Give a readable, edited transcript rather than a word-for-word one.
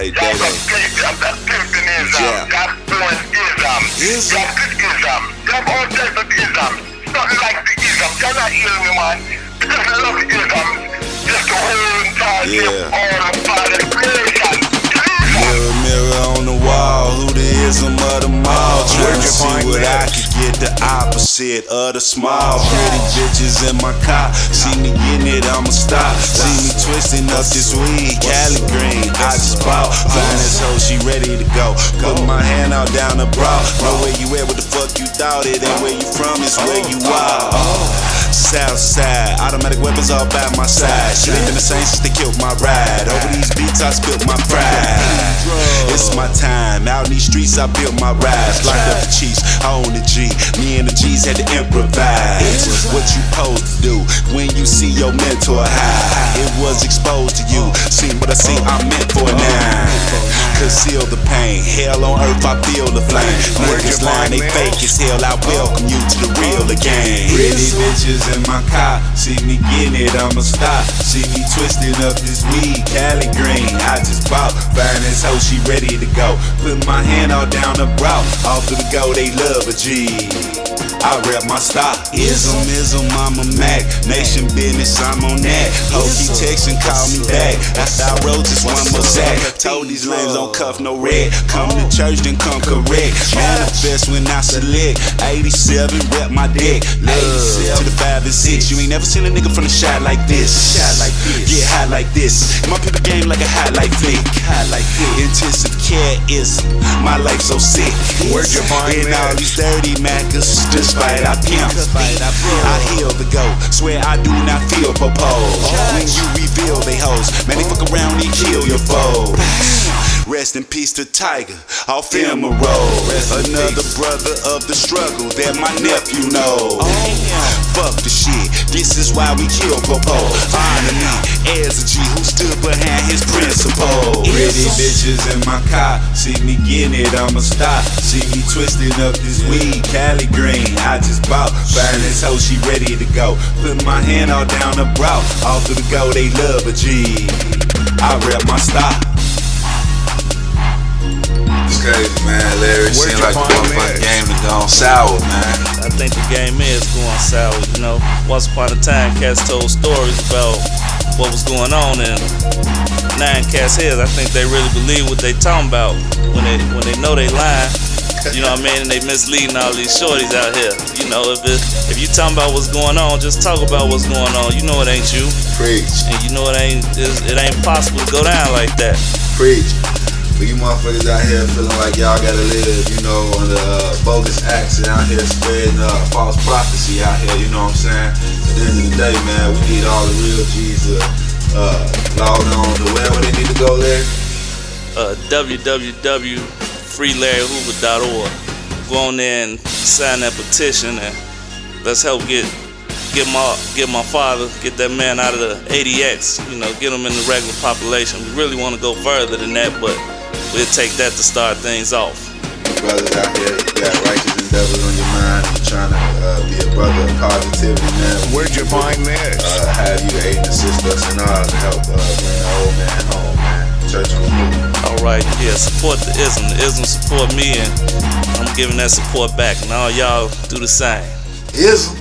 Hey, Daddy. That's Christianism. Yeah. That's Islam. Ism? That's Islam. That's all types of Islam. Nothing like the Islam. You're not hearing me, man. Just love Islam. Just the whole entire all part of creation. Mirror, mirror on the wall, who the ism of the mall? Trying to see what I could get, the opposite of the small. Pretty bitches in my car, see me getting it, I'ma stop. See me twisting up this weed, Cali green, I just bought. Find this hoe, she ready to go. Put my hand out down the bra. Know where you at, what the fuck you thought it ain't where you from, it's where you are. Southside, automatic weapons all by my side. Shit ain't been the same since they killed my ride. Over these beats I spilled my pride. It's my time, out in these streets I built my rise. Locked up the Chiefs, I own the G. Me and the G's had to improvise. What you supposed to do when you see your mentor high? It was exposed to you, seen what I see, I'm meant for now. Conceal the pain, hell on earth I feel the flame. Niggas lying, they fake as hell, I welcome you to the real again. Pretty bitches in my car, see me getting it, I'ma stop. See me twisting up this weed, Cali green, I just bought. Find this hoe, she ready to go. Put my hand all down the brow, off to the go, they love a G. I rep my stock. Ism, I'm a Mac. Nation business, I'm on that. Ho, keep texting, call me back. After I wrote just one more sack. Told these lames don't cuff no red. Come to church, then come correct. Manifest when I select. 87, rep my dick. Love to the 5 and 6. You ain't never seen a nigga from the shot like this. Get high like this. My people game like a highlight flick. Intensive care is my life so sick. Where'd you find and all these 30 Maccas, just fight I pimp. I heal the goat, swear I do not feel proposed. When you reveal they hoes, man they fuck around and kill your foes. Rest in peace to Tiger, off Emerald. Another brother of the struggle that my nephew knows. Fuck the shit, this is why we kill Popo. Honor me as a G who stood behind his principle. Pretty bitches in my car, see me getting it, I'ma stop. See me twisting up this weed, Cali green, I just bought. Find this hoe, she ready to go. Put my hand all down the brow, off to the go, they love a G. I rep my stock. It's crazy, man. Larry, seems like the motherfucking game is gone sour, man. I think the game is going sour, you know. Once upon a time, cats told stories about what was going on, and 9 cats heads, I think they really believe what they talking about when they know they lying. You know what I mean? And they misleading all these shorties out here. You know, if you talking about what's going on, just talk about what's going on. You know it ain't you. Preach. And you know it ain't possible to go down like that. Preach. For you motherfuckers out here feeling like y'all gotta live, you know, under bogus acts and out here spreading false prophecy out here, you know what I'm saying? At the end of the day, man, we need all the real G's to log on to wherever they need to go, Larry. www.freelarryhoover.org. Go on there and sign that petition, and let's help get my father, get that man out of the ADX, you know, get him in the regular population. We really want to go further than that, but we'll take that to start things off. Brothers out here, you got righteous endeavors on your mind. You're trying to be a brother of positivity, man. Where'd you find this? Have you to aid and assist us in ours to help bring the old man home, man. Church on the move. Alright, yeah, support the ism. The ism support me, and I'm giving that support back. And all y'all do the same. Ism.